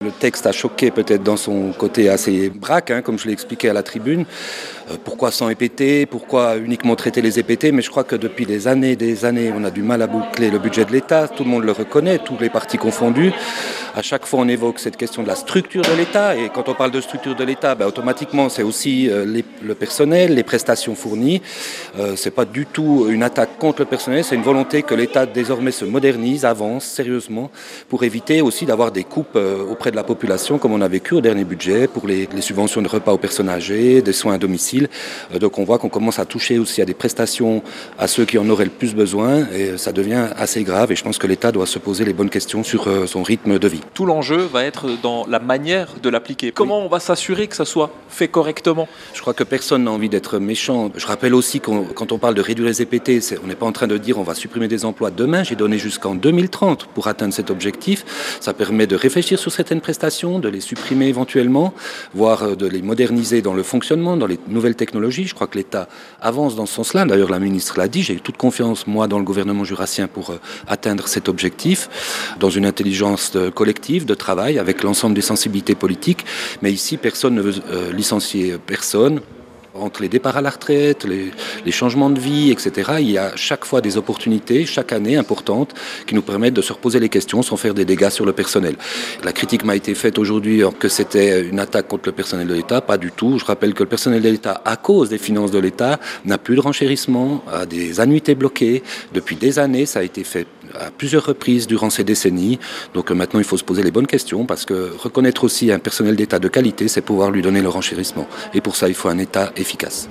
Le texte a choqué peut-être dans son côté assez braque, comme je l'ai expliqué à la tribune. Pourquoi sans EPT? Pourquoi uniquement traiter les EPT? Mais je crois que depuis des années, on a du mal à boucler le budget de l'État. Tout le monde le reconnaît, tous les partis confondus. À chaque fois, on évoque cette question de la structure de l'État. Et quand on parle de structure de l'État, automatiquement, c'est aussi le personnel, les prestations fournies. C'est pas du tout une attaque contre le personnel. C'est une volonté que l'État désormais se modernise, avance sérieusement, pour éviter aussi d'avoir des coupes auprès de la population, comme on a vécu au dernier budget, pour les subventions de repas aux personnes âgées, des soins à domicile. Donc on voit qu'on commence à toucher aussi à des prestations à ceux qui en auraient le plus besoin, et ça devient assez grave. Et je pense que l'État doit se poser les bonnes questions sur son rythme de vie. Tout l'enjeu va être dans la manière de l'appliquer. Comment on va s'assurer que ça soit fait correctement? Je crois que personne n'a envie d'être méchant. Je rappelle aussi que quand on parle de réduire les EPT, on n'est pas en train de dire on va supprimer des emplois demain. J'ai donné jusqu'en 2030 pour atteindre cet objectif. Ça permet de réfléchir sur certaines prestations, de les supprimer éventuellement, voire de les moderniser dans le fonctionnement, dans les nouvelles technologies. Je crois que l'État avance dans ce sens-là. D'ailleurs, la ministre l'a dit, j'ai eu toute confiance, moi, dans le gouvernement jurassien pour atteindre cet objectif, dans une intelligence collective de travail avec l'ensemble des sensibilités politiques. Mais ici, personne ne veut licencier personne. Entre les départs à la retraite, les changements de vie, etc., il y a chaque fois des opportunités, chaque année importantes, qui nous permettent de se reposer les questions sans faire des dégâts sur le personnel. La critique m'a été faite aujourd'hui que c'était une attaque contre le personnel de l'État. Pas du tout. Je rappelle que le personnel de l'État, à cause des finances de l'État, n'a plus de renchérissement, a des annuités bloquées. Depuis des années, ça a été fait à plusieurs reprises durant ces décennies. Donc maintenant, il faut se poser les bonnes questions, parce que reconnaître aussi un personnel d'État de qualité, c'est pouvoir lui donner le renchérissement. Et pour ça, il faut un État efficace.